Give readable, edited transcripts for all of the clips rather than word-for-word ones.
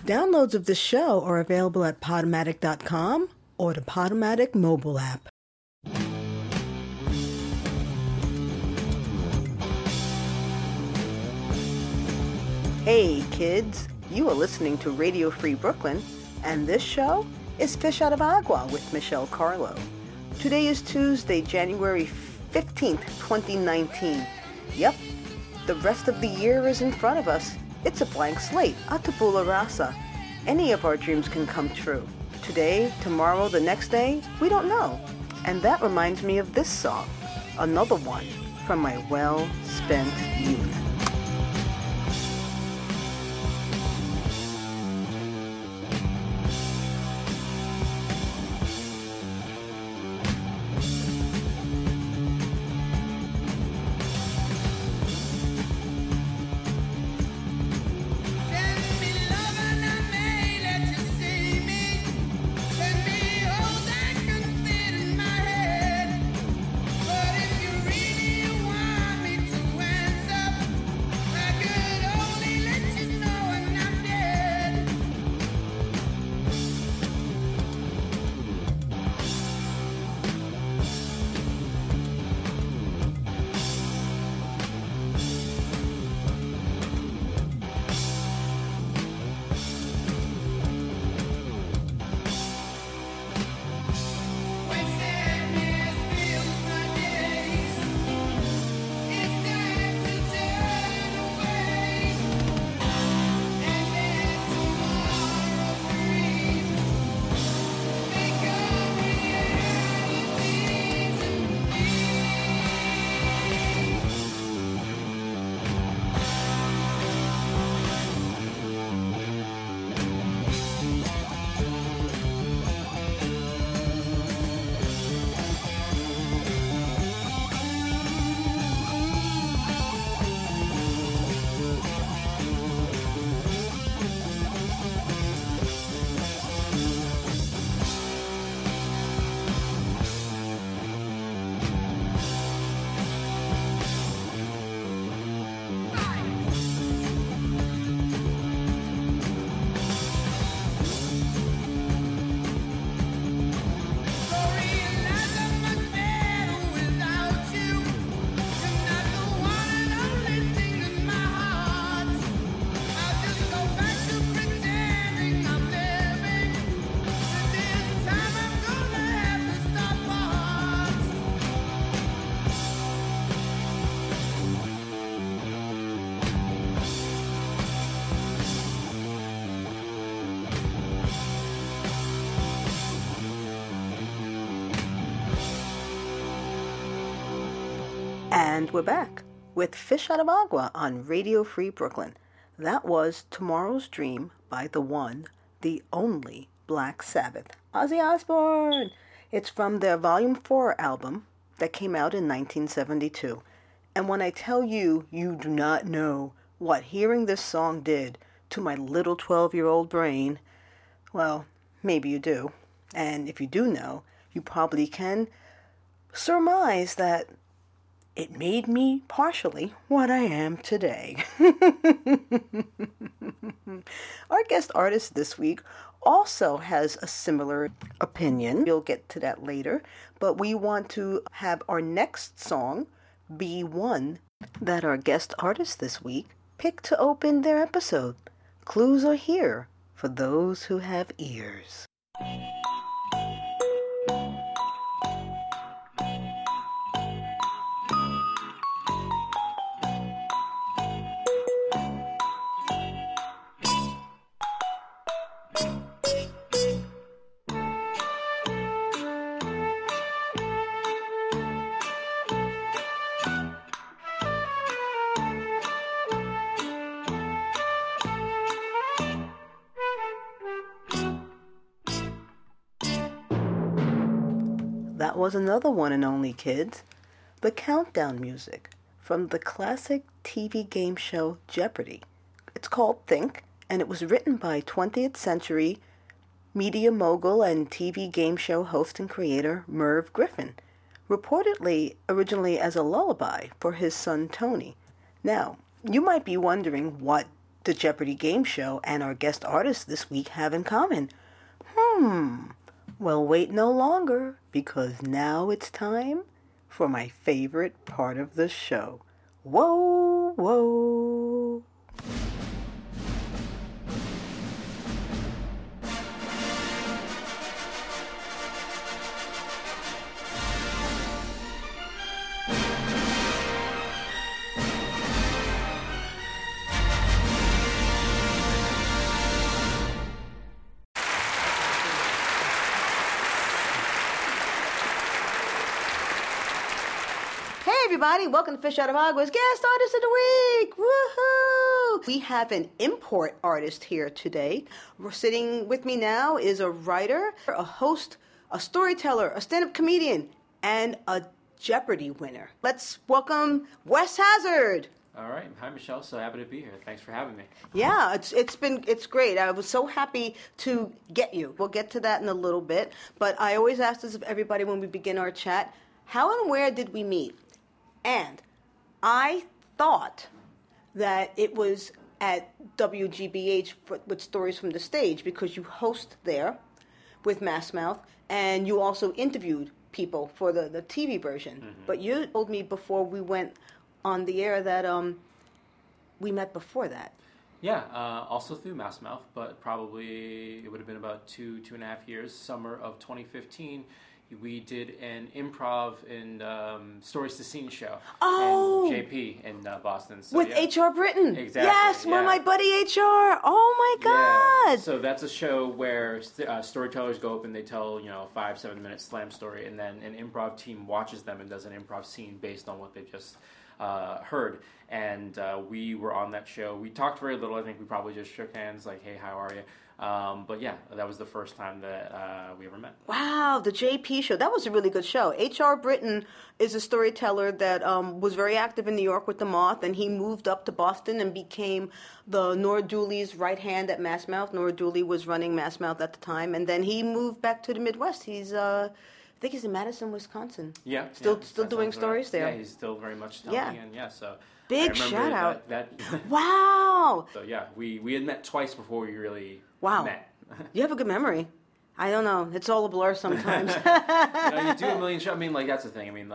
Downloads of the show are available at Podomatic.com or the Podomatic mobile app. Hey kids, you are listening to Radio Free Brooklyn, and this show is Fish Out of Agua with Michelle Carlo. Today is Tuesday, January 15th, 2019. Yep, the rest of the year is in front of us. It's a blank slate, a tabula rasa. Any of our dreams can come true. Today, tomorrow, the next day, we don't know. And that reminds me of this song, another one from my well-spent youth. And we're back with Fish Out of Agua on Radio Free Brooklyn. That was Tomorrow's Dream by the one, the only Black Sabbath, Ozzy Osbourne. It's from their Volume 4 album that came out in 1972. And when I tell you, you do not know what hearing this song did to my little 12-year-old brain, well, maybe you do. And if you do know, you probably can surmise that it made me partially what I am today. Our guest artist this week also has a similar opinion. We'll get to that later. But we want to have our next song be one that our guest artist this week picked to open their episode. Clues are here for those who have ears. That was another one and only, kids. The countdown music from the classic TV game show Jeopardy! It's called Think, and it was written by 20th century media mogul and TV game show host and creator Merv Griffin, reportedly originally as a lullaby for his son Tony. Now, you might be wondering what the Jeopardy game show and our guest artist this week have in common? Well, wait no longer, because now it's time for my favorite part of the show. Whoa, whoa. Everybody, welcome to Fish Out of Agua's Guest Artist of the Week. Woohoo! We have an import artist here today. Sitting with me now is a writer, a host, a storyteller, a stand-up comedian, and a Jeopardy winner. Let's welcome Wes Hazard. All right. Hi, Michelle. So happy to be here. Thanks for having me. Yeah, it's great. I was so happy to get you. We'll get to that in a little bit. But I always ask this of everybody when we begin our chat, how and where did we meet? And I thought that it was at WGBH with Stories from the Stage because you host there with Mass Mouth, and you also interviewed people for the TV version. Mm-hmm. But you told me before we went on the air that we met before that. Yeah, also through Mass Mouth, but probably it would have been about 2.5 years, summer of 2015. We did an improv in Stories to Scene show. Oh! And JP in Boston. So, with H.R. Britton. Exactly. Yes, yeah. My buddy H.R. Oh, my God. Yeah. So that's a show where storytellers go up and they tell, 5-7 minute slam story, and then an improv team watches them and does an improv scene based on what they just heard. And we were on that show. We talked very little. I think we probably just shook hands like, hey, how are you? But yeah, that was the first time that we ever met. Wow, the JP show. That was a really good show. H.R. Britton is a storyteller that was very active in New York with the Moth, and he moved up to Boston and became the Nora Dooley's right hand at Mass Mouth. Nora Dooley was running Mass Mouth at the time, and then he moved back to the Midwest. He's I think he's in Madison, Wisconsin. Yeah. Still doing stories there. Yeah, he's still very much telling, and so... Big shout out. That Wow. So yeah, we had met twice before we really met. You have a good memory. I don't know. It's all a blur sometimes. You do a million shows. I mean, that's the thing. I mean,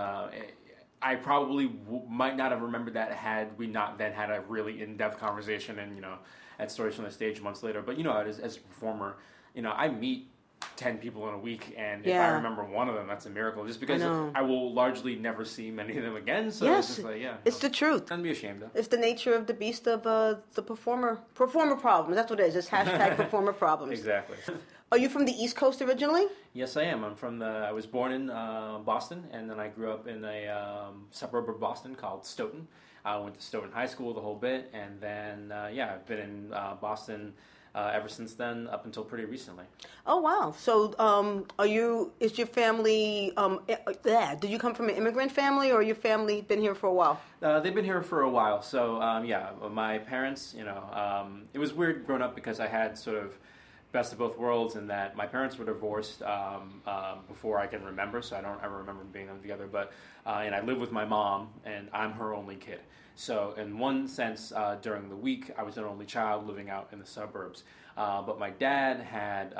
I probably might not have remembered that had we not then had a really in-depth conversation and, at Stories from the Stage months later. But, as a performer, I meet 10 people in a week, and if I remember one of them, that's a miracle. Just because I will largely never see many of them again. So yes, it's just like, it's the truth. Don't be ashamed of. It's the nature of the beast of the performer problems. That's what it is. It's hashtag performer problems. Exactly. Are you from the East Coast originally? Yes, I am. I was born in Boston, and then I grew up in a suburb of Boston called Stoughton. I went to Stoughton High School the whole bit, and then I've been in Boston ever since then, up until pretty recently. Oh, wow. So is your family, did you come from an immigrant family, or your family been here for a while? They've been here for a while. So, my parents, it was weird growing up because I had sort of best of both worlds in that my parents were divorced before I can remember, so I don't ever remember being them together. But and I live with my mom, and I'm her only kid. So in one sense, during the week, I was an only child living out in the suburbs. But my dad had,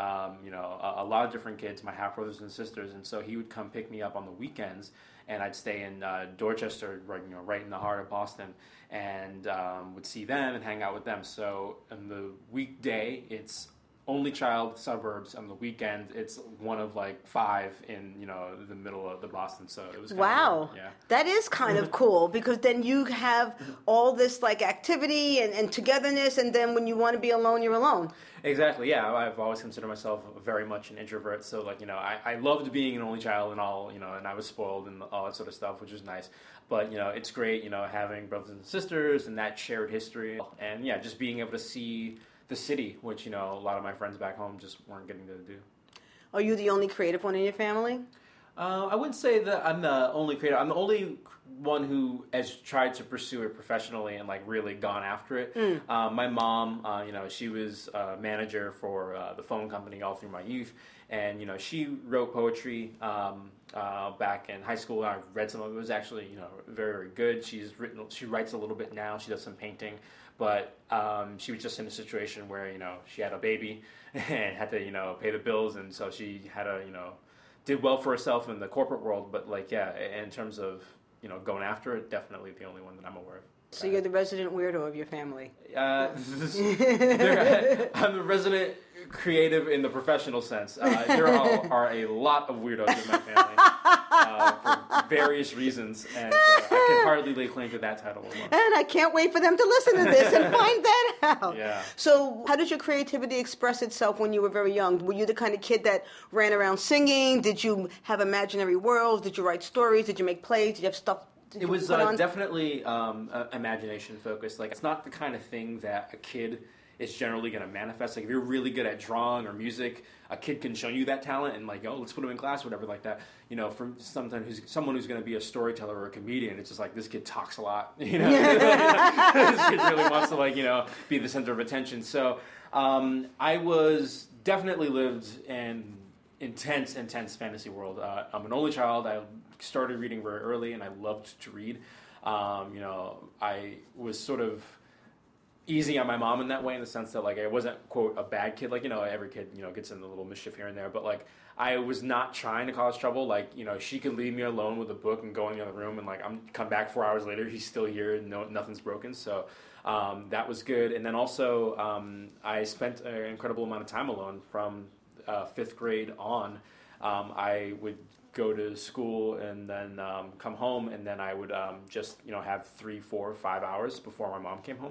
a lot of different kids, my half-brothers and sisters, and so he would come pick me up on the weekends, and I'd stay in Dorchester, right in the heart of Boston, and would see them and hang out with them. So on the weekday, it's only child suburbs. On the weekend, it's one of like 5 in the middle of the Boston. So it was wow. That is kind of cool because then you have all this like activity and togetherness, and then when you want to be alone, you're alone. Exactly. Yeah, I've always considered myself very much an introvert. So I loved being an only child and all, and I was spoiled and all that sort of stuff, which was nice. But it's great, having brothers and sisters and that shared history, and just being able to see the city, which, a lot of my friends back home just weren't getting to do. Are you the only creative one in your family? I wouldn't say that I'm the only creator. I'm the only one who has tried to pursue it professionally and like really gone after it. My mom, she was a manager for the phone company all through my youth, and she wrote poetry back in high school. I read some of it. It was actually very, very good. She writes a little bit now. She does some painting, but she was just in a situation where she had a baby and had to pay the bills, and so she had to did well for herself in the corporate world, but in terms of going after it, definitely the only one that I'm aware of. So you're the resident weirdo of your family. I'm the resident creative in the professional sense. There are a lot of weirdos in my family for various reasons, and I can hardly lay claim to that title alone. And I can't wait for them to listen to this and find that out. Yeah. So how did your creativity express itself when you were very young? Were you the kind of kid that ran around singing? Did you have imaginary worlds? Did you write stories? Did you make plays? Did you have stuff? It was definitely imagination focused. Like, it's not the kind of thing that a kid is generally going to manifest. Like, if you're really good at drawing or music, a kid can show you that talent and like, let's put him in class, whatever, like that. For someone who's going to be a storyteller or a comedian, it's just like, this kid talks a lot. This kid really wants to be the center of attention. So I was definitely lived in intense fantasy world. I'm an only child. I started reading very early, and I loved to read. I was sort of easy on my mom in that way, in the sense that I wasn't, quote, a bad kid. Every kid gets in a little mischief here and there, but I was not trying to cause trouble. She could leave me alone with a book and go in the other room, and I'm come back 4 hours later, he's still here and nothing's broken. So that was good. And then also I spent an incredible amount of time alone from 5th grade on. I would go to school and then come home, and then I would just have 3, 4, 5 hours before my mom came home.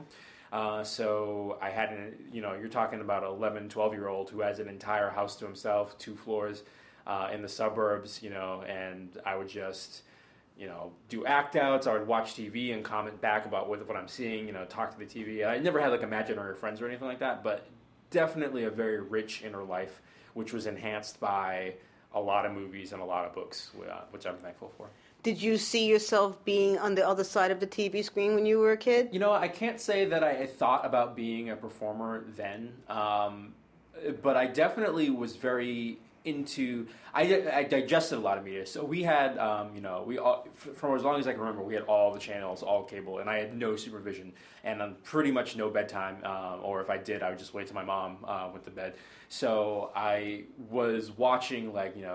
So I had you're talking about an 11, 12-year-old who has an entire house to himself, 2 floors in the suburbs, and I would just do act outs. I would watch TV and comment back about what I'm seeing, talk to the TV. I never had imaginary friends or anything like that, but definitely a very rich inner life, which was enhanced by a lot of movies and a lot of books, which I'm thankful for. Did you see yourself being on the other side of the TV screen when you were a kid? I can't say that I thought about being a performer then, but I definitely was very into. I digested a lot of media. So we had, we all, for as long as I can remember, we had all the channels, all cable, and I had no supervision and pretty much no bedtime. Or if I did, I would just wait till my mom went to bed. So I was watching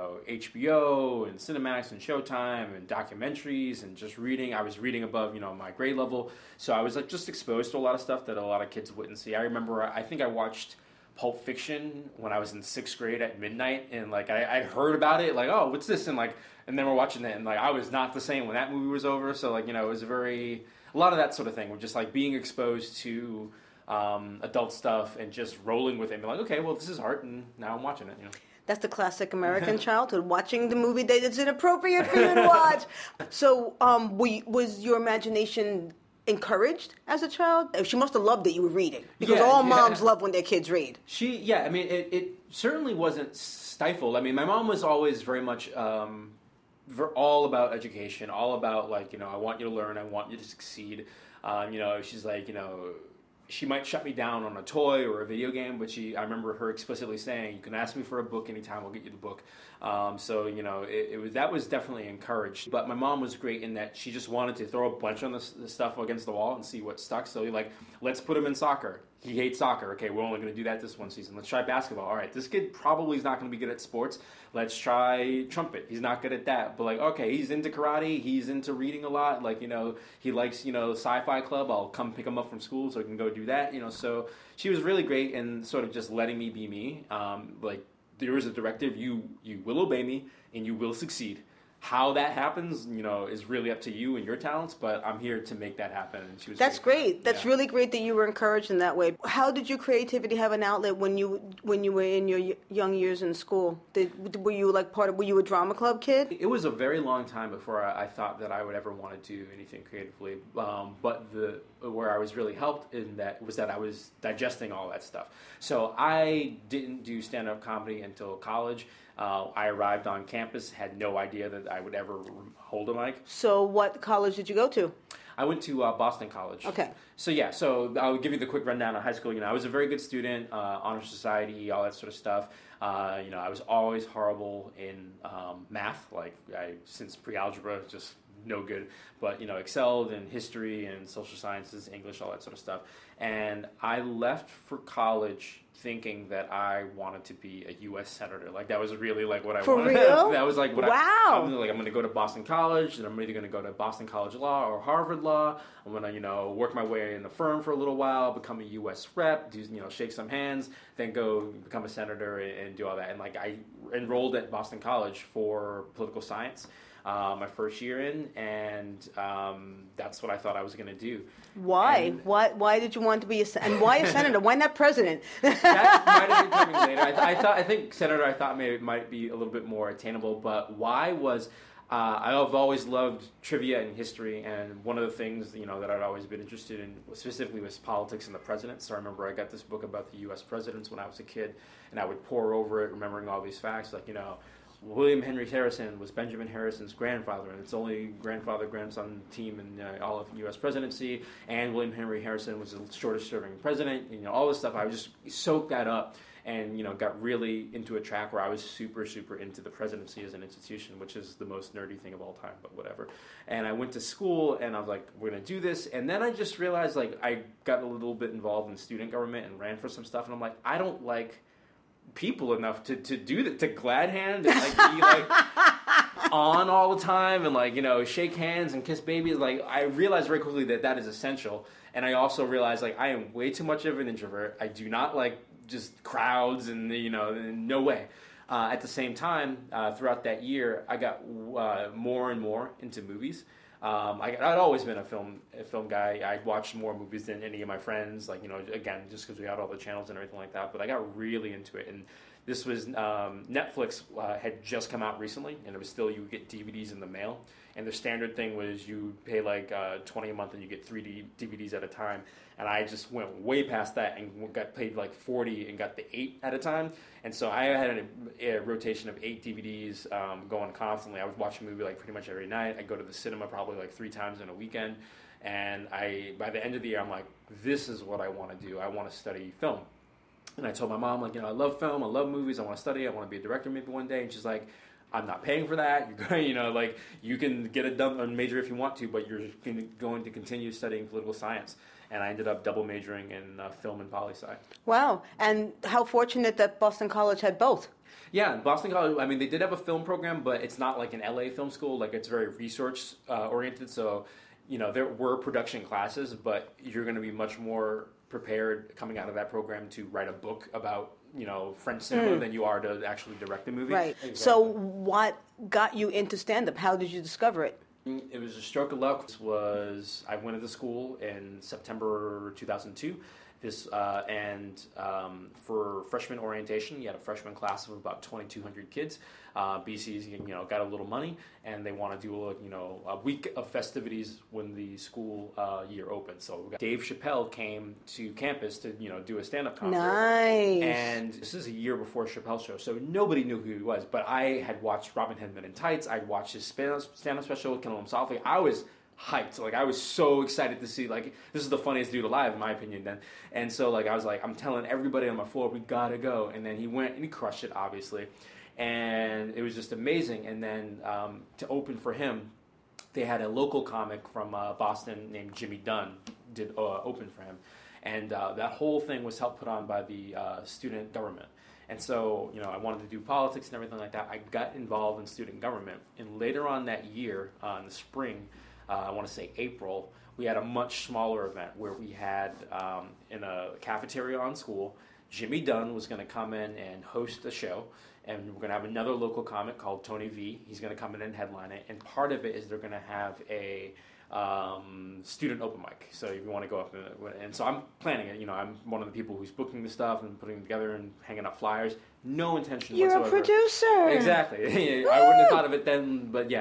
HBO and Cinemax and Showtime and documentaries and just reading. I was reading above my grade level. So I was just exposed to a lot of stuff that a lot of kids wouldn't see. I remember, I think I watched Pulp Fiction when I was in 6th grade at midnight, and I'd heard about it, oh, what's this, and then we're watching it, and I was not the same when that movie was over. So it was a lot of that sort of thing, with just being exposed to adult stuff and just rolling with it and be okay, well, this is art, and now I'm watching it. That's the classic American childhood, watching the movie that is inappropriate for you to watch. So was your imagination encouraged as a child? She must have loved that you were reading, because all moms love when their kids read. It certainly wasn't stifled. My mom was always very much all about education, all about I want you to learn, I want you to succeed. She's she might shut me down on a toy or a video game, but I remember her explicitly saying, you can ask me for a book anytime, I'll get you the book. That was definitely encouraged. But my mom was great in that she just wanted to throw a bunch of the stuff against the wall and see what stuck. So let's put him in soccer. He hates soccer. Okay, we're only going to do that this one season. Let's try basketball. All right, this kid probably is not going to be good at sports. Let's try trumpet. He's not good at that. But okay, he's into karate. He's into reading a lot. He likes, sci-fi club. I'll come pick him up from school so I can go do that. So she was really great in sort of just letting me be me. There is a directive. You will obey me and you will succeed. How that happens, is really up to you and your talents, but I'm here to make that happen. And she was That's great. That's really great that you were encouraged in that way. How did your creativity have an outlet when you were in your young years in school? Were you were you a drama club kid? It was a very long time before I thought that I would ever want to do anything creatively. But where I was really helped in that was that I was digesting all that stuff. So I didn't do stand-up comedy until college. I arrived on campus, had no idea that I would ever hold a mic. So what college did you go to? I went to Boston College. Okay. So I'll give you the quick rundown of high school. I was a very good student, honor society, all that sort of stuff. I was always horrible in math, since pre-algebra, just no good. But, excelled in history and social sciences, English, all that sort of stuff. And I left for college thinking that I wanted to be a U.S. senator. That was really what I wanted. For real? That was what wow. I'm going to go to Boston College, and I'm either going to go to Boston College Law or Harvard Law. I'm going to, work my way in the firm for a little while, become a U.S. rep, shake some hands, then go become a senator and do all that. And I enrolled at Boston College for political science. My first year in, and that's what I thought I was going to do. Why? And why did you want to be and why a senator? Why not president? That might have been coming later. I think senator. I thought maybe it might be a little bit more attainable. But why was I've always loved trivia and history, and one of the things that I'd always been interested in specifically was politics and the presidents. So I remember I got this book about the U.S. presidents when I was a kid, and I would pore over it, remembering all these facts, William Henry Harrison was Benjamin Harrison's grandfather, and it's only grandfather-grandson team in all of U.S. presidency, and William Henry Harrison was the shortest-serving president, all this stuff. I just soaked that up and, got really into a track where I was super, super into the presidency as an institution, which is the most nerdy thing of all time, but whatever. And I went to school, and I was like, we're going to do this, and then I just realized, I got a little bit involved in student government and ran for some stuff, and I'm like, I don't like people enough to do that, to glad hand and be on all the time and shake hands and kiss babies. I realized very quickly that is essential, and I also realized I am way too much of an introvert. I do not like just crowds and no way. At the same time, throughout that year, I got more and more into movies. I'd always been a film guy. I watched more movies than any of my friends, again, just because we had all the channels and everything like that. But I got really into it, and this was Netflix had just come out recently, and it was still, you would get DVDs in the mail, and the standard thing was you pay $20 a month and you get 3 DVDs at a time. And I just went way past that and got paid $40 and got the 8 at a time. And so I had a rotation of 8 DVDs going constantly. I would watch a movie pretty much every night. I'd go to the cinema probably 3 times in a weekend. And by the end of the year, I'm like, this is what I want to do. I want to study film. And I told my mom, I love film, I love movies, I want to study, I want to be a director maybe one day. And she's like, I'm not paying for that. You're going, you can get a major if you want to, but you're going to continue studying political science. And I ended up double majoring in film and poli-sci. Wow. And how fortunate that Boston College had both. Yeah, Boston College, they did have a film program, but it's not like an LA film school. It's very research oriented. So, there were production classes, but you're going to be much more prepared coming out of that program to write a book about French cinema than you are to actually direct a movie. Right. Exactly. So what got you into stand-up? How did you discover it? It was a stroke of luck. I went into school in September 2002. For freshman orientation, you had a freshman class of about 2,200 kids. BC's, got a little money, and they want to do a week of festivities when the school year opens. So Dave Chappelle came to campus to do a stand-up concert. Nice. And this is a year before Chappelle's show, so nobody knew who he was. But I had watched Robin Hood Men in Tights. I'd watched his stand-up special, Kill 'Em Softly. I was hyped. I was so excited to see, this is the funniest dude alive, in my opinion, then. And so, I was I'm telling everybody on my floor, we gotta go. And then he went, and he crushed it, obviously. And it was just amazing. And then to open for him, they had a local comic from Boston named Jimmy Dunn did open for him. And that whole thing was helped put on by the student government. And so, I wanted to do politics and everything like that. I got involved in student government. And later on that year, in the spring, I want to say April, we had a much smaller event where we had, in a cafeteria on school, Jimmy Dunn was going to come in and host a show, and we're going to have another local comic called Tony V. He's going to come in and headline it, and part of it is they're going to have a student open mic. So if you want to go up, and so I'm planning it. I'm one of the people who's booking the stuff and putting it together and hanging up flyers. No intention You're whatsoever. You're a producer. Exactly. I wouldn't have thought of it then, but yeah.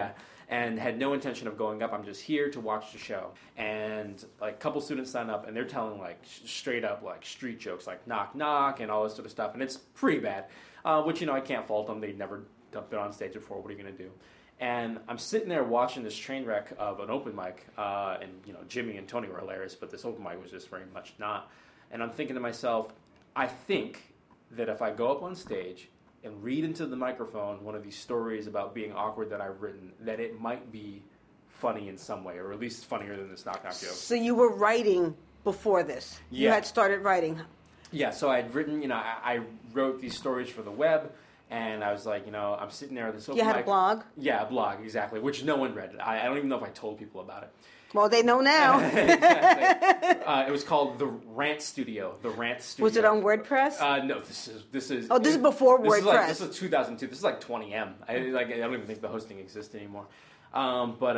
and had no intention of going up. I'm just here to watch the show. And like a couple students sign up, and they're telling like straight up like street jokes, like knock knock and all this sort of stuff, and it's pretty bad. Which I can't fault them. They'd never been on stage before. What are you gonna do? And I'm sitting there watching this train wreck of an open mic, and Jimmy and Tony were hilarious, but this open mic was just very much not. And I'm thinking to myself, I think that if I go up on stage and read into the microphone one of these stories about being awkward that I've written, that it might be funny in some way, or at least funnier than this knock knock joke. So you were writing before this? Yeah. You had started writing? Yeah, so I'd written, I wrote these stories for the web, and I was like, I'm sitting there at this open mic. You had a blog? Yeah, a blog, exactly, which no one read. I don't even know if I told people about it. Well, they know now. Exactly. It was called The Rant Studio. The Rant Studio. Was it on WordPress? No, this is. Oh, this is before WordPress. This is 2002. This is like 20M. I don't even think the hosting exists anymore. But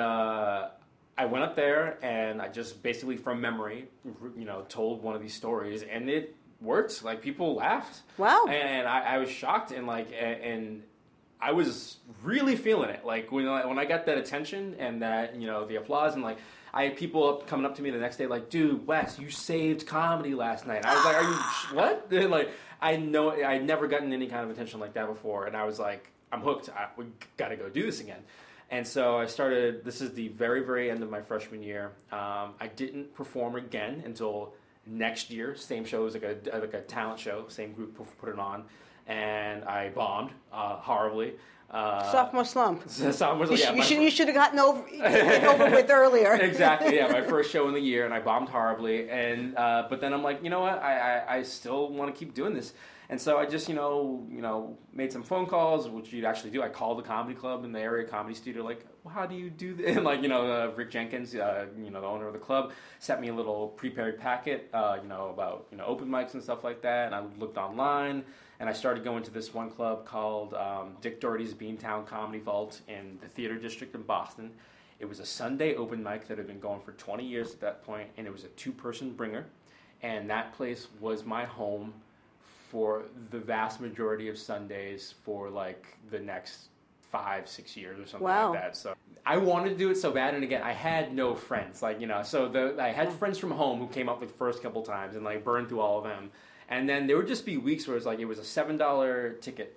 I went up there and I just basically from memory, told one of these stories, and it worked. Like people laughed. Wow. And I was shocked and and I was really feeling it. Like when I got that attention and that the applause, and like I had people coming up to me the next day like, dude, Wes, you saved comedy last night. And I was like, are you what? And like I'd never gotten any kind of attention like that before, and I was like, I'm hooked. We got to go do this again. And so I started. This is the very, very end of my freshman year. I didn't perform again until next year. Same show, it was like a talent show. Same group put it on, and I bombed horribly. Sophomore slump. You should have gotten over with earlier. Exactly. Yeah, my first show in the year, and I bombed horribly. And but then I'm like, you know what? I still want to keep doing this. And so I just, made some phone calls, which you'd actually do. I called the comedy club in the area, comedy studio, like, well, how do you do this? And like, Rick Jenkins, the owner of the club, sent me a little prepared packet, about, open mics and stuff like that. And I looked online, and I started going to this one club called Dick Doherty's Beantown Comedy Vault in the Theater District in Boston. It was a Sunday open mic that had been going for 20 years at that point, and it was a 2-person bringer. And that place was my home for the vast majority of Sundays for like the next 5-6 years or something like that. So I wanted to do it so bad, and again, I had no friends, I had friends from home who came up the first couple times and like burned through all of them, and then there would just be weeks where it was a $7 ticket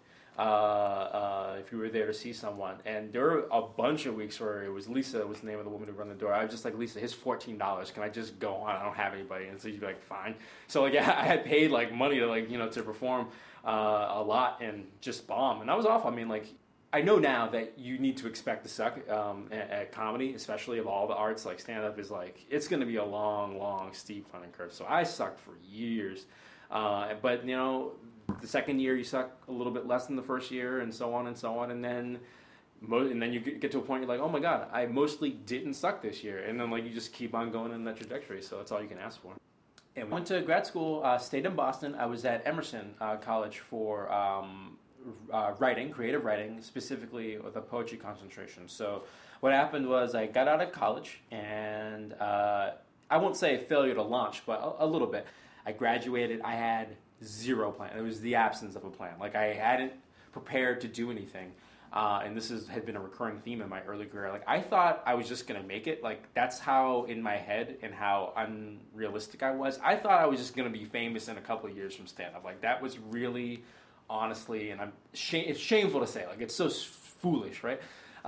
if you were there to see someone, and there were a bunch of weeks where it was Lisa was the name of the woman who ran the door. I was just like, Lisa, here's $14. Can I just go on? I don't have anybody. And so you'd be like, fine. So like, yeah, I had paid like money to to perform a lot and just bomb, and that was awful. I mean, like, I know now that you need to expect to suck at comedy, especially of all the arts. Like stand-up is like, it's going to be a long, long, steep learning curve. So I sucked for years, but the second year you suck a little bit less than the first year, and so on and so on, and then you get to a point you're like, oh my god, I mostly didn't suck this year, and then like you just keep on going in that trajectory. So that's all you can ask for. And went to grad school, stayed in Boston. I was at Emerson College for writing, creative writing, specifically with a poetry concentration. So what happened was I got out of college, and I won't say a failure to launch, but a little bit. I graduated. I had zero plan. It was the absence of a plan. Like I hadn't prepared to do anything, and this had been a recurring theme in my early career. Like I thought I was just gonna make it. Like that's how in my head and how unrealistic I was. I thought I was just gonna be famous in a couple of years from stand-up. Like that was really, honestly, and it's shameful to say. Like it's so foolish, right?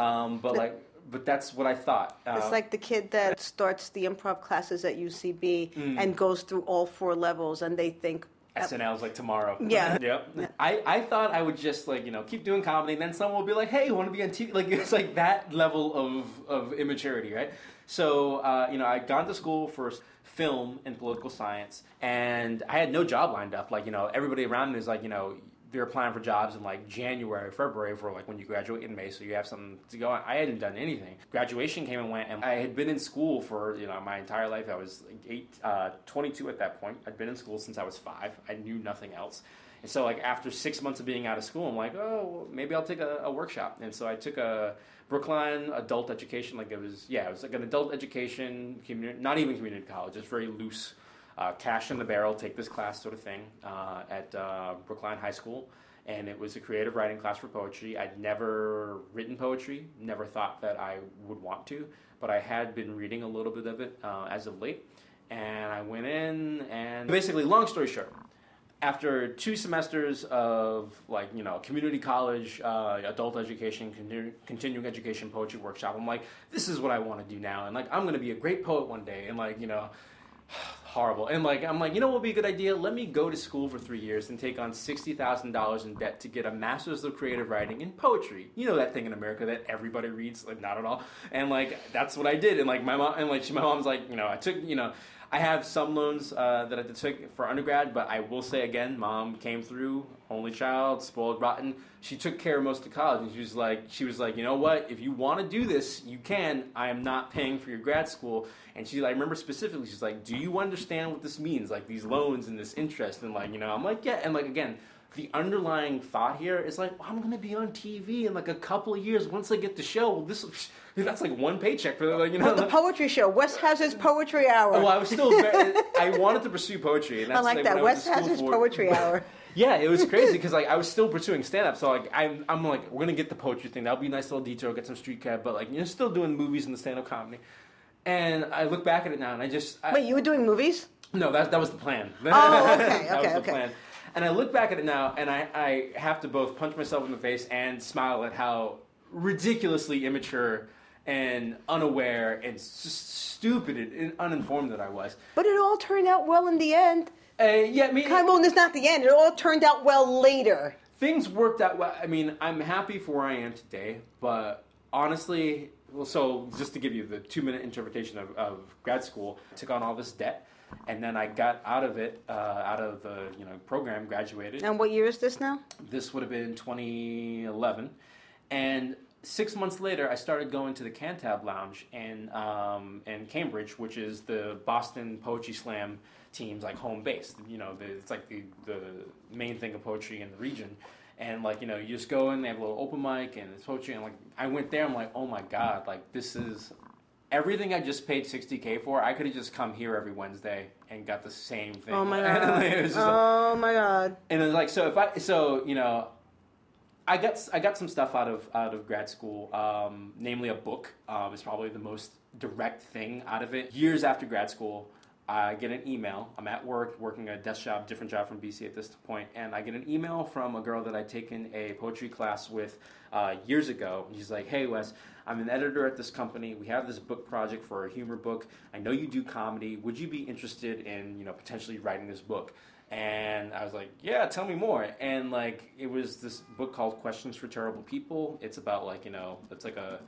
But that's what I thought. It's like the kid that starts the improv classes at UCB and goes through all 4 levels, and they think SNL's like tomorrow. Yeah. Yep. Yeah. I thought I would just keep doing comedy, and then someone will be like, hey, you want to be on TV? Like it's like that level of immaturity, right? So I'd gone to school for film and political science, and I had no job lined up. Like everybody around me is like they're applying for jobs in like January, February for like when you graduate in May, so you have something to go on. I hadn't done anything. Graduation came and went, and I had been in school for my entire life. I was 22 at that point. I'd been in school since I was 5. I knew nothing else. And so like after 6 months of being out of school, I'm like, oh, well, maybe I'll take a workshop. And so I took a Brookline adult education. It was like an adult education, not even community college. It's very loose. cash in the barrel, take this class sort of thing at Brookline High School. And it was a creative writing class for poetry. I'd never written poetry, never thought that I would want to, but I had been reading a little bit of it as of late. And I went in, and basically, long story short, after 2 semesters of community college, adult education, continuing education, poetry workshop, I'm like, this is what I want to do now. And I'm going to be a great poet one day. And horrible. And I'm like, what would be a good idea? Let me go to school for 3 years and take on $60,000 in debt to get a master's of creative writing in poetry. You know that thing in America that everybody reads? Not at all. And that's what I did. And my mom, and my mom's like, I took, I have some loans that I took for undergrad, but I will say again, Mom came through, only child, spoiled rotten. She took care of most of college, and she was like, you know what? If you want to do this, you can. I am not paying for your grad school. And I remember specifically, she's like, do you understand what this means? These loans and this interest, and I'm like, yeah. And again, the underlying thought here is I'm going to be on TV in a couple of years. Once I get the show, that's one paycheck for the poetry show. Wes has his poetry hour. Well, I was still I wanted to pursue poetry. And that's I like that. Wes has his poetry hour. Yeah, it was crazy because I was still pursuing stand-up. So I'm like, we're going to get the poetry thing. That'll be a nice little detour, get some street cred. But still doing movies and the stand-up comedy. And I look back at it now, and wait, you were doing movies? No, that was the plan. Oh, okay, that was the plan. And I look back at it now, and I have to both punch myself in the face and smile at how ridiculously immature and unaware and stupid and uninformed that I was. But it all turned out well in the end. Well, it's not the end. It all turned out well later. Things worked out well. I'm happy for where I am today, but honestly, so just to give you the 2-minute interpretation of grad school, I took on all this debt. And then I got out of it, out of the program, graduated. And what year is this now? This would have been 2011. And 6 months later, I started going to the Cantab Lounge in Cambridge, which is the Boston Poetry Slam team's home base. It's the main thing of poetry in the region. And you just go in, they have a little open mic, and it's poetry. And I went there, I'm like, oh my God, this is everything I just paid $60K for. I could have just come here every Wednesday and got the same thing. Oh my God! My God! And it was I got some stuff out of grad school, namely a book. Is probably the most direct thing out of it. Years after grad school, I get an email. I'm at work, working a desk job, different job from BC at this point, and I get an email from a girl that I'd taken a poetry class with years ago. She's like, hey, Wes, I'm an editor at this company. We have this book project for a humor book. I know you do comedy. Would you be interested in, potentially writing this book? And I was like, yeah, tell me more. And it was this book called Questions for Terrible People. It's about it's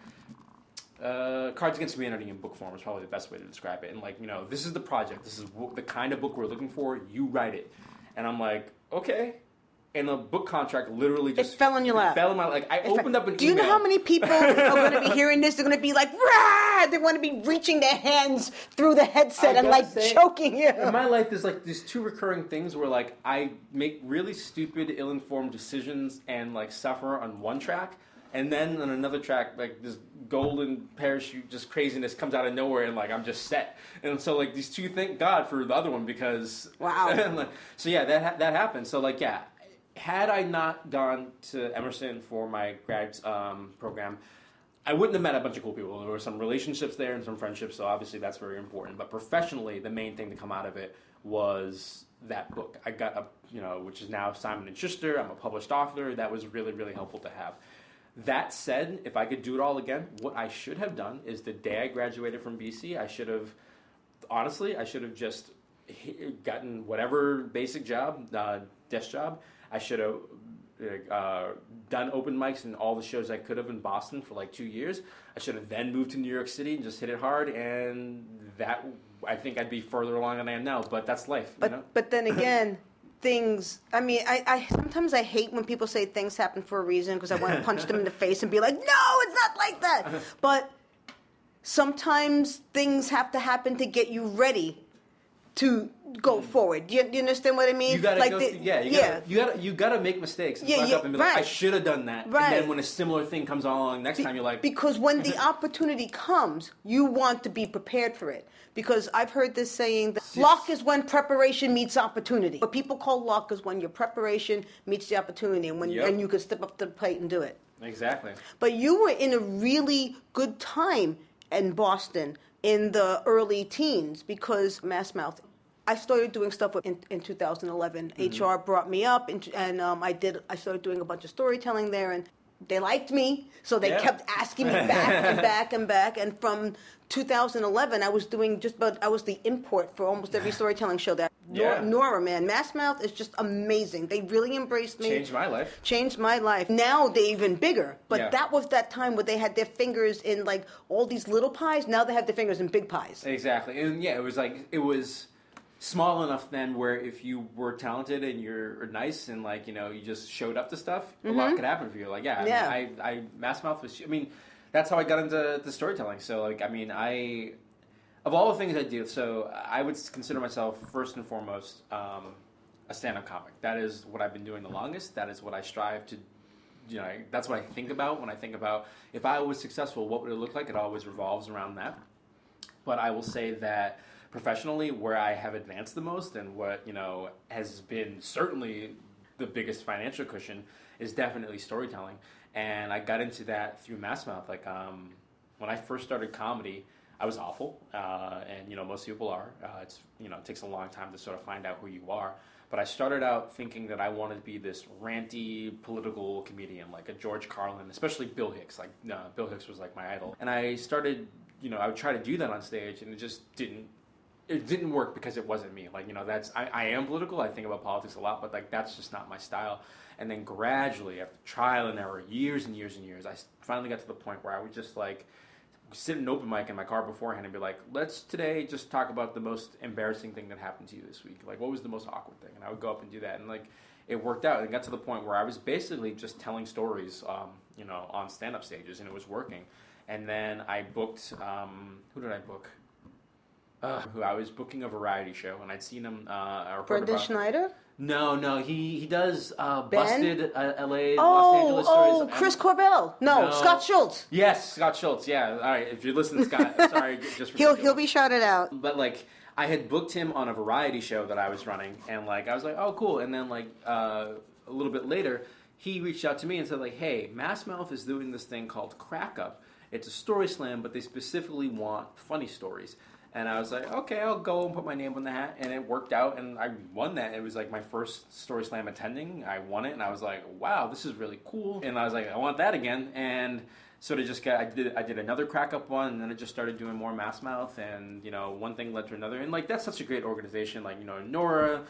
a Cards Against Humanity in book form is probably the best way to describe it. And this is the project. This is the kind of book we're looking for. You write it. And I'm like, okay. And the book contract literally just... It fell in your lap. Fell in my lap. I opened up an email. Do you know how many people are going to be hearing this? They're going to be like, rah! They want to be reaching their hands through the headset and choking you. In my life, there's these 2 recurring things where I make really stupid, ill-informed decisions and suffer on one track. And then on another track, this golden parachute, just craziness comes out of nowhere, and I'm just set. And so these 2, thank God for the other one, because wow. So yeah, that happened. So yeah, had I not gone to Emerson for my grad program, I wouldn't have met a bunch of cool people. There were some relationships there and some friendships, so obviously that's very important. But professionally, the main thing to come out of it was that book. I got which is now Simon & Schuster. I'm a published author. That was really, really helpful to have. That said, if I could do it all again, what I should have done is the day I graduated from BC, I should have just gotten whatever basic job, desk job. I should have done open mics and all the shows I could have in Boston for 2 years. I should have then moved to New York City and just hit it hard, and that I think I'd be further along than I am now. But that's life. But then again. Things, I sometimes I hate when people say things happen for a reason because I want to punch them in the face and be like, no, it's not like that. But sometimes things have to happen to get you ready to go forward. Do you understand what I mean? You gotta you gotta make mistakes and fuck up and be like, I should have done that. Right. And then when a similar thing comes along next time, you're like, because when the opportunity comes, you want to be prepared for it. Because I've heard this saying that luck is when preparation meets opportunity. What people call luck is when your preparation meets the opportunity, and and you can step up to the plate and do it. Exactly. But you were in a really good time in Boston in the early teens because Mass Mouth. I started doing stuff in 2011. Mm-hmm. HR brought me up, and I started doing a bunch of storytelling there, and they liked me, so they kept asking me back and back and back. And from 2011, I was the import for almost every storytelling show that. Nora, man, Mass Mouth is just amazing. They really embraced me. Changed my life. Changed my life. Now they're even bigger, but that was that time where they had their fingers in like all these little pies. Now they have their fingers in big pies. Exactly, and it was small enough then where if you were talented and you're nice and like, you know, you just showed up to stuff, a lot could happen for you. Like, I Mass Mouth was, I mean, that's how I got into the storytelling. So like, I mean, of all the things I do, so I would consider myself first and foremost a stand-up comic. That is what I've been doing the longest. That is what I strive to, you know, that's what I think about when I think about if I was successful, what would it look like? It always revolves around that. But I will say that professionally, where I have advanced the most and what, you know, has been certainly the biggest financial cushion is definitely storytelling. And I got into that through Mass Mouth. Like, when I first started comedy, I was awful, and, you know, most people are. It's, you know, it takes a long time to sort of find out who you are. But I started out thinking that I wanted to be this ranty political comedian, like a George Carlin, especially Bill Hicks. Like, Bill Hicks was like my idol. And I started, you know, I would try to do that on stage, and it just didn't work because it wasn't me. Like, you know, I am political. I think about politics a lot, but like that's just not my style. And then gradually, after trial and error, years and years and years, I finally got to the point where I would just like sit in an open mic in my car beforehand and be like, let's today just talk about the most embarrassing thing that happened to you this week. Like, what was the most awkward thing? And I would go up and do that. And like, it worked out. It got to the point where I was basically just telling stories, you know, on stand-up stages, and it was working. And then I booked, who did I book? Who I was booking a variety show, and I'd seen him. Brendan Schneider? No, he does Busted, L.A., Los Angeles stories. Oh, Chris Corbell. No, Scott Schultz. Yes, Scott Schultz. Yeah, all right. If you're listening, Scott, sorry, just for he'll be shouted out. But like, I had booked him on a variety show that I was running, and like, I was like, oh, cool. And then like a little bit later, he reached out to me and said like, hey, Mass Mouth is doing this thing called Crack Up. It's a story slam, but they specifically want funny stories. And I was like, okay, I'll go and put my name on the hat. And it worked out, and I won that. It was like my first Story Slam attending. I won it, and I was like, wow, this is really cool. And I was like, I want that again. And sort of just I did another Crack Up one, and then I just started doing more Mass Mouth. And, you know, one thing led to another. And, like, that's such a great organization. Like, you know, Nora,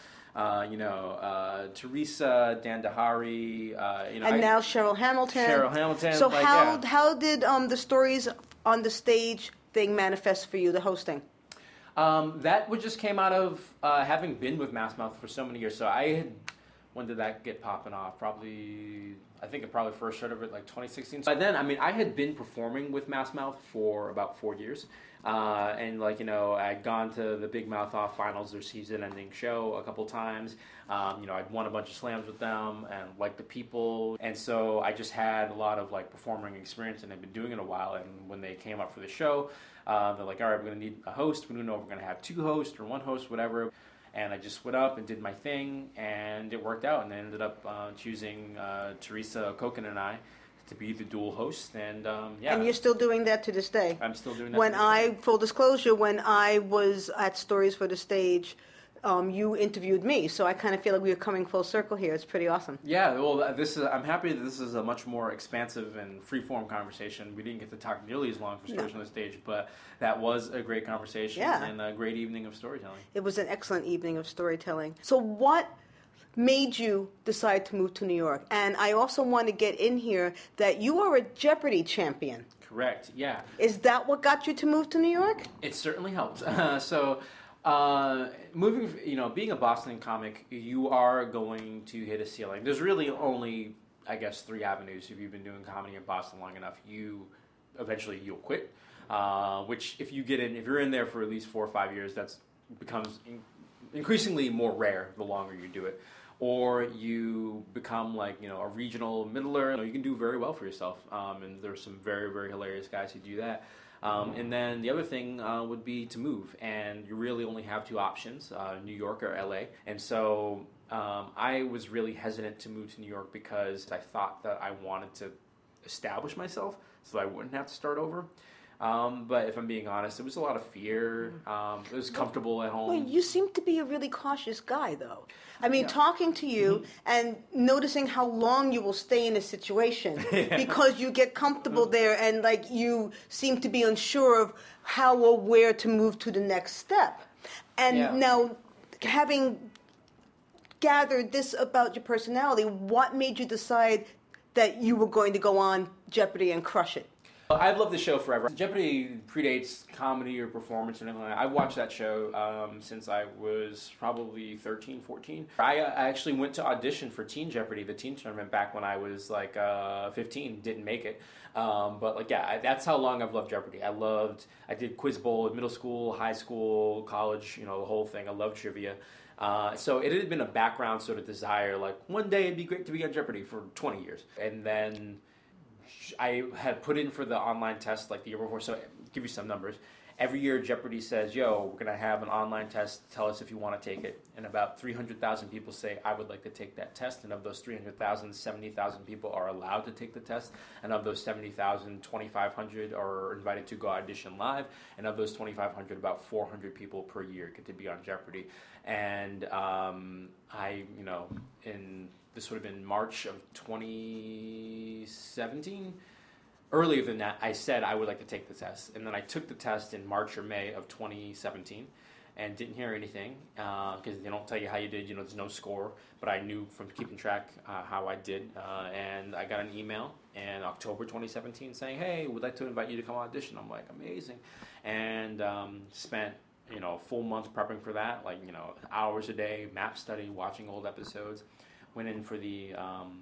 Teresa, Dan Dahari, you know. And now Cheryl Hamilton. So like, how did the stories on the stage thing manifest for you, the hosting? That just came out of having been with Mass Mouth for so many years. So when did that get popping off? I think it probably first heard of it like 2016. By then, I mean, I had been performing with Mass Mouth for about 4 years. And like, you know, I'd gone to the Big Mouth Off finals, their season-ending show, a couple times. You know, I'd won a bunch of slams with them and liked the people. And so I just had a lot of like performing experience, and I'd been doing it a while. And when they came up for the show, they're like, all right, we're going to need a host. We don't know if we're going to have 2 hosts or 1 host, whatever. And I just went up and did my thing, and it worked out. And I ended up choosing Teresa Koken and I to be the dual host. And And you're still doing that to this day? I'm still doing that. Full disclosure, when I was at Stories for the Stage, you interviewed me, so I kind of feel like we were coming full circle here. It's pretty awesome. Yeah, well, I'm happy that this is a much more expansive and free-form conversation. We didn't get to talk nearly as long for Stories on the Stage, but that was a great conversation and a great evening of storytelling. It was an excellent evening of storytelling. So what made you decide to move to New York? And I also want to get in here that you are a Jeopardy champion. Correct, yeah. Is that what got you to move to New York? It certainly helped. Moving, you know, being a Boston comic, you are going to hit a ceiling. There's really only, I guess, 3 avenues. If you've been doing comedy in Boston long enough, you'll quit. Which, if you're in there for at least 4 or 5 years, that's becomes increasingly more rare the longer you do it. Or you become like, a regional middler. You can do very well for yourself. And there's some very, very hilarious guys who do that. And then the other thing would be to move. And you really only have two options, New York or LA. And so I was really hesitant to move to New York because I thought that I wanted to establish myself so I wouldn't have to start over. But if I'm being honest, it was a lot of fear. It was comfortable at home. Well, you seem to be a really cautious guy, though. I mean, talking to you and noticing how long you will stay in a situation because you get comfortable there and, like, you seem to be unsure of how or where to move to the next step. And now, having gathered this about your personality, what made you decide that you were going to go on Jeopardy and crush it? I've loved the show forever. Jeopardy predates comedy or performance or anything like that. I've watched that show since I was probably 13, 14. I actually went to audition for Teen Jeopardy, the teen tournament, back when I was like 15. Didn't make it. That's how long I've loved Jeopardy. I did Quiz Bowl in middle school, high school, college, the whole thing. I love trivia. So it had been a background sort of desire, like one day it'd be great to be on Jeopardy for 20 years. And then I had put in for the online test like the year before, so I'll give you some numbers. Every year Jeopardy says, we're going to have an online test, tell us if you want to take it. And about 300,000 people say, I would like to take that test. And of those 300,000, 70,000 people are allowed to take the test. And of those 70,000, 2,500 are invited to go audition live. And of those 2,500, about 400 people per year get to be on Jeopardy. And this would have been March of 2017. Earlier than that, I said I would like to take the test. And then I took the test in March or May of 2017 and didn't hear anything because they don't tell you how you did. There's no score. But I knew from keeping track how I did. And I got an email in October 2017 saying, hey, we'd like to invite you to come audition. I'm like, amazing. And spent a full month prepping for that, hours a day, map study, watching old episodes. Went in for the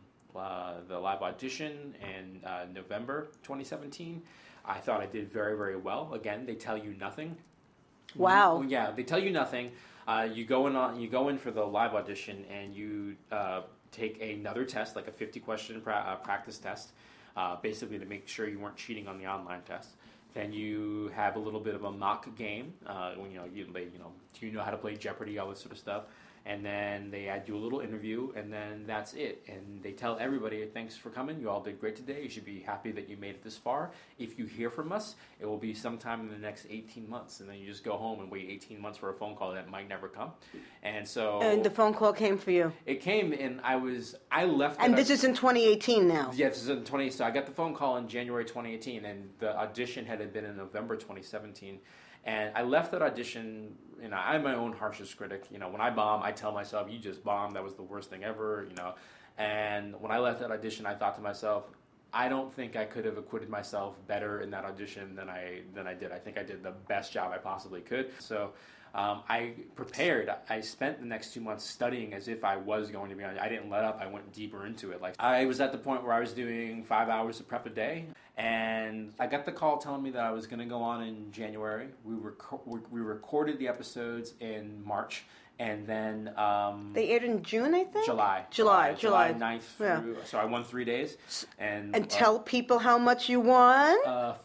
live audition in November 2017. I thought I did very, very well. Again, they tell you nothing. Wow. Yeah, they tell you nothing. You go in for the live audition and you take another test, like a 50-question practice test, basically to make sure you weren't cheating on the online test. Then you have a little bit of a mock game. Do you know how to play Jeopardy, all this sort of stuff. And then they do a little interview, and then that's it. And they tell everybody, thanks for coming. You all did great today. You should be happy that you made it this far. If you hear from us, it will be sometime in the next 18 months. And then you just go home and wait 18 months for a phone call that might never come. And so... And the phone call came for you? It came, and I left... And this is in 2018 now? Yeah, this is in 20... So I got the phone call in January 2018, and the audition had been in November 2017. And I left that audition, I'm my own harshest critic. When I bomb, I tell myself, you just bombed, that was the worst thing ever, And when I left that audition, I thought to myself, I don't think I could have acquitted myself better in that audition than I did. I think I did the best job I possibly could. So I prepared. I spent the next 2 months studying as if I was going to be on. I didn't let up. I went deeper into it. Like I was at the point where I was doing 5 hours of prep a day. And I got the call telling me that I was going to go on in January. We recorded the episodes in March, and then... they aired in June, I think? July 9th through... So I won 3 days. And tell people how much you won?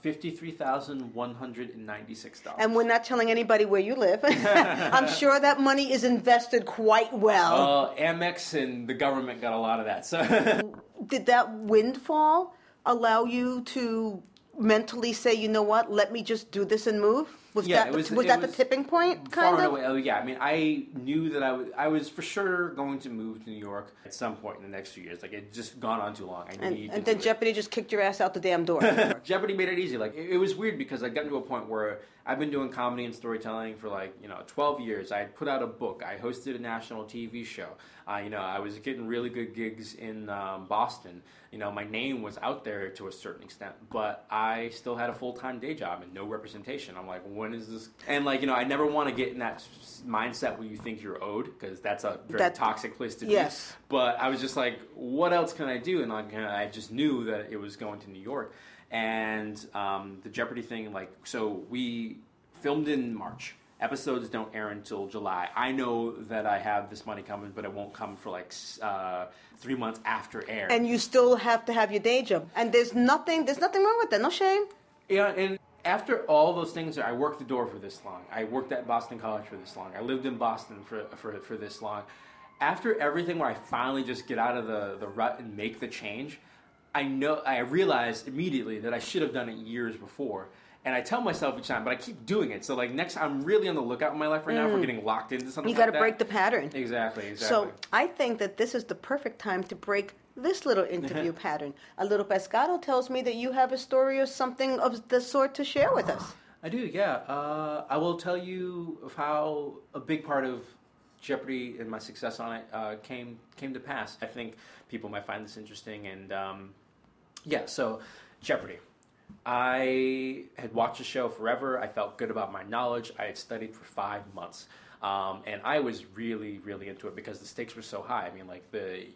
$53,196. And we're not telling anybody where you live. I'm sure that money is invested quite well. Amex and the government got a lot of that. So Did that windfall allow you to mentally say, you know what, let me just do this and move? Was that the tipping point, kind far of? Away. Oh, yeah. I mean, I knew that I was for sure going to move to New York at some point in the next few years. Like, it just gone on too long. And then Jeopardy just kicked your ass out the damn door. Jeopardy made it easy. Like, it was weird because I got to a point where I've been doing comedy and storytelling for 12 years. I had put out a book. I hosted a national TV show. I was getting really good gigs in Boston. My name was out there to a certain extent, but I still had a full-time day job and no representation. I'm like, when is this? And I never want to get in that mindset where you think you're owed, because that's a very toxic place to be. Yes. But I was just like, what else can I do? And I just knew that it was going to New York. And the Jeopardy thing, so we filmed in March. Episodes don't air until July. I know that I have this money coming, but it won't come for like 3 months after air. And you still have to have your day job. And there's nothing wrong with that. No shame. Yeah, and after all those things, I worked the door for this long. I worked at Boston College for this long. I lived in Boston for this long. After everything where I finally just get out of the rut and make the change, I realized immediately that I should have done it years before. And I tell myself each time, but I keep doing it. So like next, I'm really on the lookout in my life right now for getting locked into something. You got to break the pattern. Exactly. So I think that this is the perfect time to break this little interview pattern. A little pescado tells me that you have a story or something of the sort to share with us. I do, yeah. I will tell you of how a big part of Jeopardy and my success on it came to pass. I think people might find this interesting, and so Jeopardy. I had watched the show forever. I felt good about my knowledge. I had studied for 5 months, and I was really, really into it because the stakes were so high. I mean, like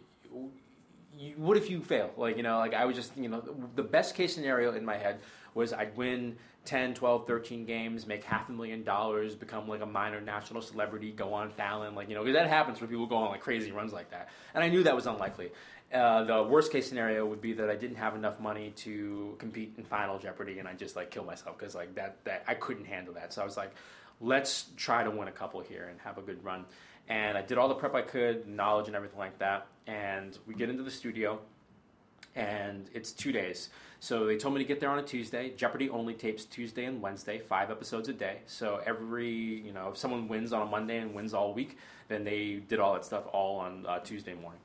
what if you fail? I was just, the best case scenario in my head was I'd win 10, 12, 13 games, make $500,000, become like a minor national celebrity, go on Fallon, because that happens when people go on like crazy runs like that. And I knew that was unlikely. The worst case scenario would be that I didn't have enough money to compete in Final Jeopardy, and I just kill myself because that I couldn't handle that. So I was like, let's try to win a couple here and have a good run. And I did all the prep I could, knowledge and everything like that. And we get into the studio, and it's 2 days. So they told me to get there on a Tuesday. Jeopardy only tapes Tuesday and Wednesday, 5 episodes a day. So if someone wins on a Monday and wins all week, then they did all that stuff all on Tuesday morning.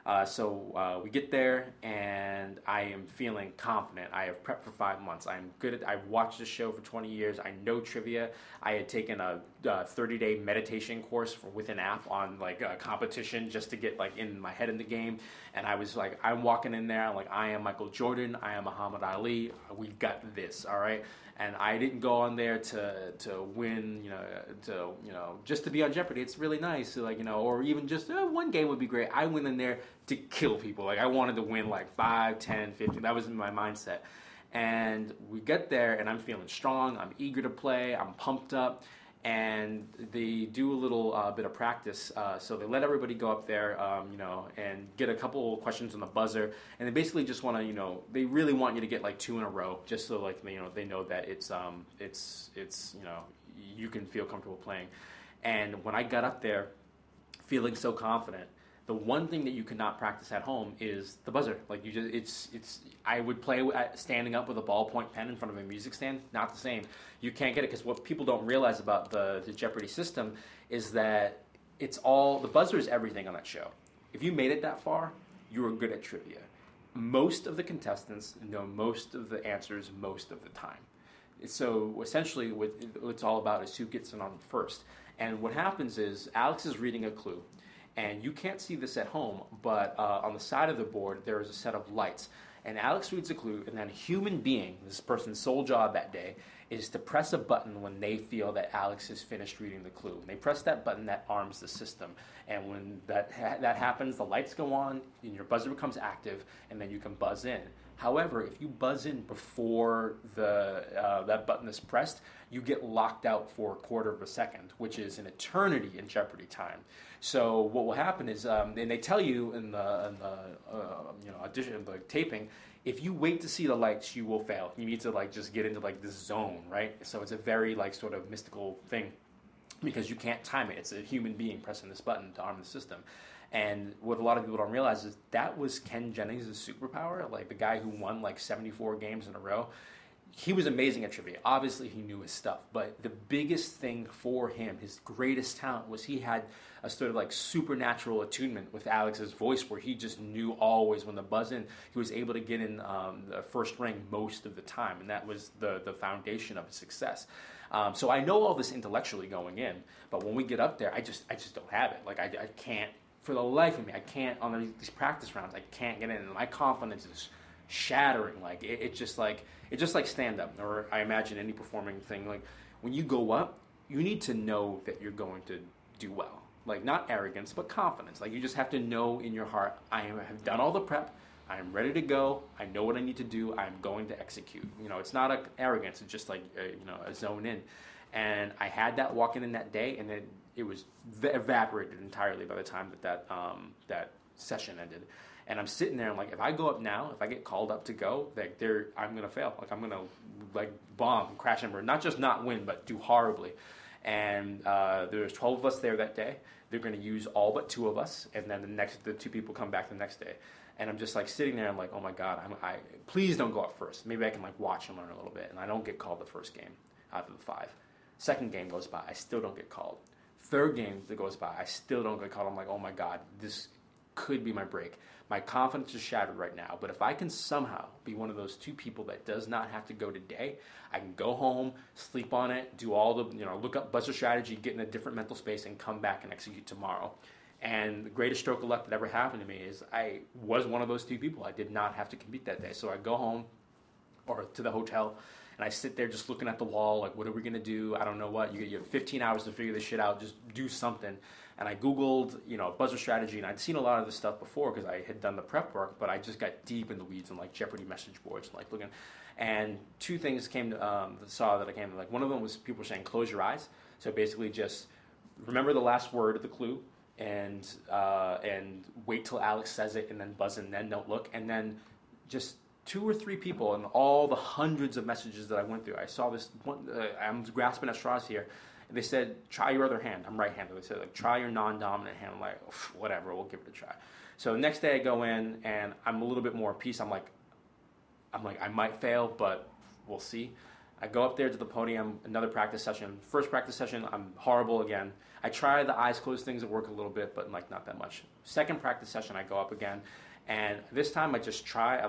So we get there, and I am feeling confident. I have prepped for 5 months. I've watched the show for 20 years. I know trivia. I had taken a 30-day meditation course with an app on a competition just to get in my head in the game. And I was like, I'm walking in there. I'm like, I am Michael Jordan. I am Muhammad Ali. We've got this, all right? And I didn't go on there to win, just to be on Jeopardy. It's really nice, or even just one game would be great. I went in there to kill people. I wanted to win 5, 10, 15. That was in my mindset. And we get there, and I'm feeling strong. I'm eager to play. I'm pumped up. And they do a little bit of practice. So they let everybody go up there, and get a couple questions on the buzzer. And they basically just want to, they really want you to get 2 in a row, just so they know that it's you can feel comfortable playing. And when I got up there, feeling so confident, the one thing that you cannot practice at home is the buzzer. I would play standing up with a ballpoint pen in front of a music stand. Not the same. You can't get it because what people don't realize about the Jeopardy system is that the buzzer is everything on that show. If you made it that far, you were good at trivia. Most of the contestants know most of the answers most of the time. So essentially what it's all about is who gets it on first. And what happens is Alex is reading a clue. And you can't see this at home, but on the side of the board, there is a set of lights. And Alex reads a clue, and then a human being, this person's sole job that day, is to press a button when they feel that Alex has finished reading the clue. When they press that button, that arms the system. And when that happens, the lights go on, and your buzzer becomes active, and then you can buzz in. However, if you buzz in before that button is pressed, you get locked out for a quarter of a second, which is an eternity in Jeopardy time. So what will happen is, and they tell you in the audition, the taping, if you wait to see the lights, you will fail. You need to just get into this zone, right? So it's a very sort of mystical thing because you can't time it. It's a human being pressing this button to arm the system. And what a lot of people don't realize is that was Ken Jennings' superpower, the guy who won 74 games in a row. He was amazing at trivia. Obviously, he knew his stuff. But the biggest thing for him, his greatest talent, was he had a sort of supernatural attunement with Alex's voice where he just knew always when to buzz in. He was able to get in the first ring most of the time. And that was the foundation of his success. So I know all this intellectually going in. But when we get up there, I just don't have it. I can't. For the life of me, I can't, on these practice rounds, I can't get in. And my confidence is shattering. It's just like stand-up, or I imagine any performing thing. When you go up, you need to know that you're going to do well. Not arrogance, but confidence. You just have to know in your heart, I have done all the prep, I am ready to go, I know what I need to do, I'm going to execute. It's not arrogance, it's just a zone in. And I had that walking in that day, and it was evaporated entirely by the time that session ended. And I'm sitting there, I'm like, if I go up now, if I get called up to go, like I'm gonna fail. Like I'm gonna bomb, crash and burn, not just not win, but do horribly. And there was 12 of us there that day. They're gonna use all but 2 of us, and then the 2 people come back the next day. And I'm just like sitting there, I'm like, oh my God, please don't go up first. Maybe I can like watch and learn a little bit. And I don't get called the first game out of the 5. Second game goes by, I still don't get called. Third game that goes by, I still don't get called. I'm like, oh my God, this could be my break. My confidence is shattered right now, but if I can somehow be one of those 2 people that does not have to go today, I can go home, sleep on it, do all the, look up buzzer strategy, get in a different mental space, and come back and execute tomorrow. And the greatest stroke of luck that ever happened to me is I was one of those 2 people. I did not have to compete that day. So I go home or to the hotel, and I sit there just looking at the wall, like, what are we going to do? I don't know what. You have 15 hours to figure this shit out. Just do something. And I Googled, buzzer strategy, and I'd seen a lot of this stuff before because I had done the prep work, but I just got deep in the weeds and like Jeopardy message boards and like looking. And 2 things came saw that I came to. Like one of them was people were saying close your eyes. So basically just remember the last word of the clue and wait till Alex says it and then buzz and then don't look. And then just 2 or 3 people and all the hundreds of messages that I went through. I saw this one, I'm grasping at straws here. They said, try your other hand. I'm right-handed. They said, like, try your non-dominant hand. I'm like, whatever, we'll give it a try. So the next day I go in, and I'm a little bit more at peace. I'm like, I might fail, but we'll see. I go up there to the podium, another practice session. First practice session, I'm horrible again. I try the eyes closed things that work a little bit, but like not that much. Second practice session, I go up again, and this time I just try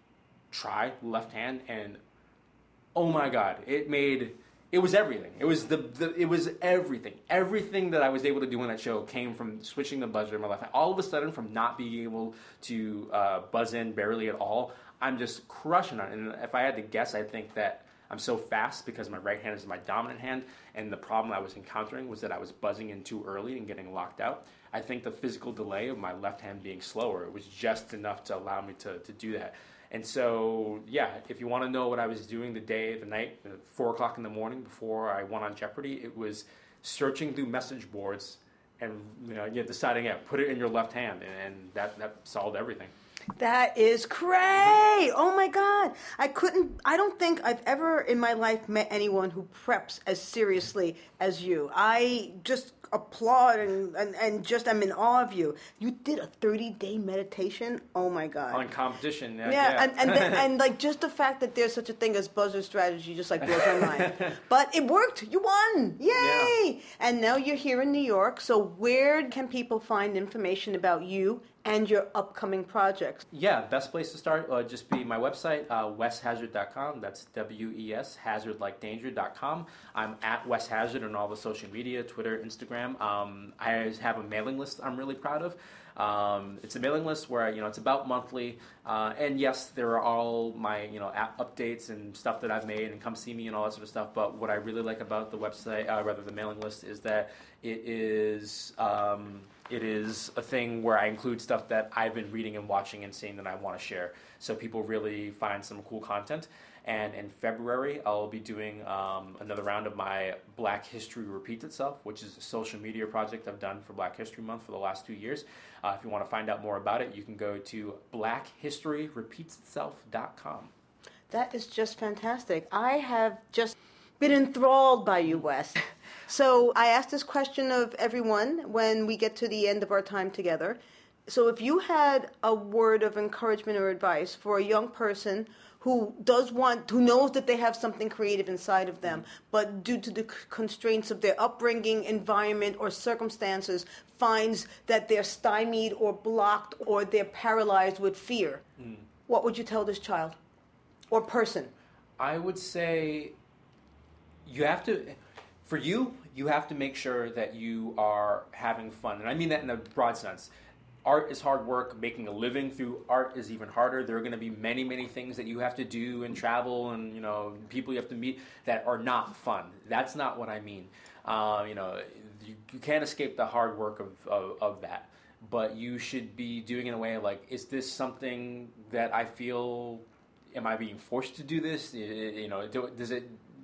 left hand, and oh my God, it was everything. It was everything. Everything that I was able to do on that show came from switching the buzzer in my left hand. All of a sudden, from not being able to buzz in barely at all, I'm just crushing it. And if I had to guess, I think that I'm so fast because my right hand is my dominant hand, and the problem I was encountering was that I was buzzing in too early and getting locked out. I think the physical delay of my left hand being slower, it was just enough to allow me to do that. And so, yeah, if you want to know what I was doing the night, 4 o'clock in the morning before I went on Jeopardy, it was searching through message boards and deciding, put it in your left hand, and that solved everything. That is great. Oh my God. I don't think I've ever in my life met anyone who preps as seriously as you. I just applaud and just I'm in awe of you. You did a 30-day meditation. Oh my God. On competition. Yeah. And like just the fact that there's such a thing as buzzer strategy just like blows my mind. But it worked. You won. Yay. Yeah. And now you're here in New York. So where can people find information about you and your upcoming projects? Yeah, best place to start would just be my website, weshazard.com. That's W-E-S, hazard like danger.com. I'm at Wes Hazard on all the social media, Twitter, Instagram. I have a mailing list I'm really proud of. It's a mailing list where it's about monthly, and yes, there are all my app updates and stuff that I've made, and come see me and all that sort of stuff. But what I really like about the website, the mailing list, is that it is a thing where I include stuff that I've been reading and watching and seeing that I want to share, so people really find some cool content. And in February, I'll be doing another round of my Black History Repeats Itself, which is a social media project I've done for Black History Month for the last 2 years. If you want to find out more about it, you can go to blackhistoryrepeatsitself.com. That is just fantastic. I have just been enthralled by you, Wes. So I ask this question of everyone when we get to the end of our time together. So if you had a word of encouragement or advice for a young person who knows that they have something creative inside of them, but due to the constraints of their upbringing, environment, or circumstances, finds that they're stymied or blocked or they're paralyzed with fear, what would you tell this child or person? I would say you have to make sure that you are having fun. And I mean that in a broad sense. Art is hard work. Making a living through art is even harder. There are going to be many, many things that you have to do and travel and, people you have to meet that are not fun. That's not what I mean. You can't escape the hard work of that. But you should be doing it in a way like, is this something that I feel, am I being forced to do this? Does it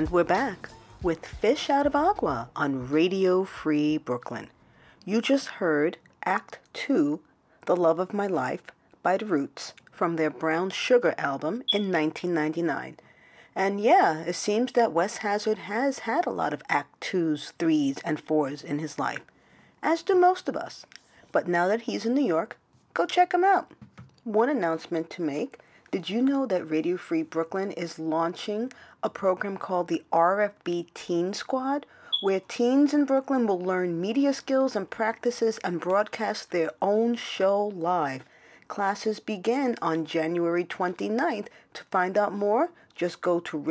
And we're back with Fish Out of Agua on Radio Free Brooklyn. You just heard Act 2, The Love of My Life by The Roots from their Brown Sugar album in 1999. And yeah, it seems that Wes Hazard has had a lot of Act 2s, 3s, and 4s in his life, as do most of us. But now that he's in New York, go check him out. One announcement to make. Did you know that Radio Free Brooklyn is launching a program called the RFB Teen Squad, where teens in Brooklyn will learn media skills and practices and broadcast their own show live? Classes begin on January 29th. To find out more, just go to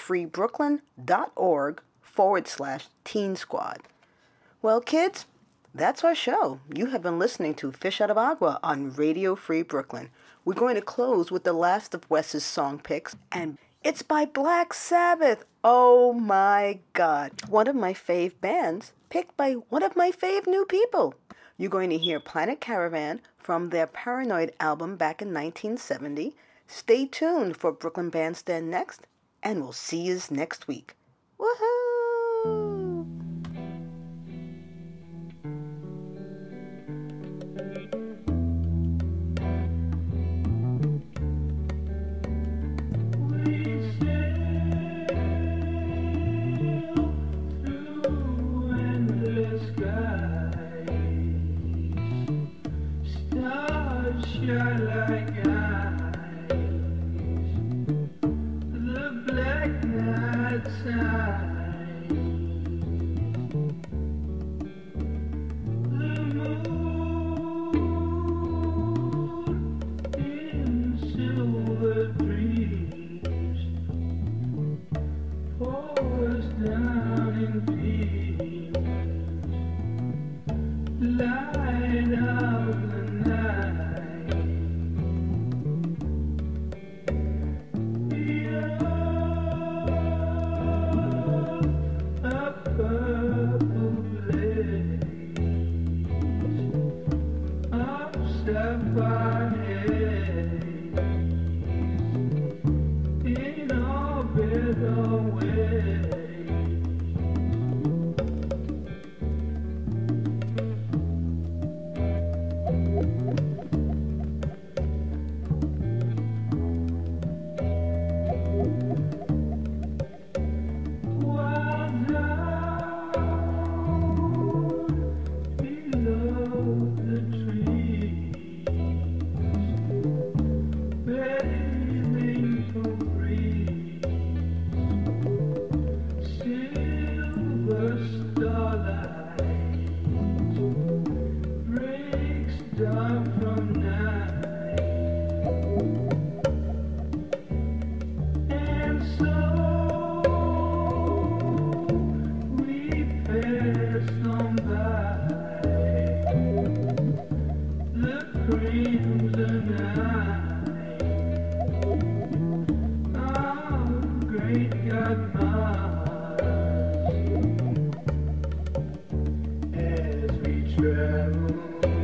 radiofreebrooklyn.org/Teen Squad. Well, kids, that's our show. You have been listening to Fish Out of Agua on Radio Free Brooklyn. We're going to close with the last of Wes's song picks, and it's by Black Sabbath. Oh my God. One of my fave bands picked by one of my fave new people. You're going to hear Planet Caravan from their Paranoid album back in 1970. Stay tuned for Brooklyn Bandstand next, and we'll see you next week. Woohoo! As we travel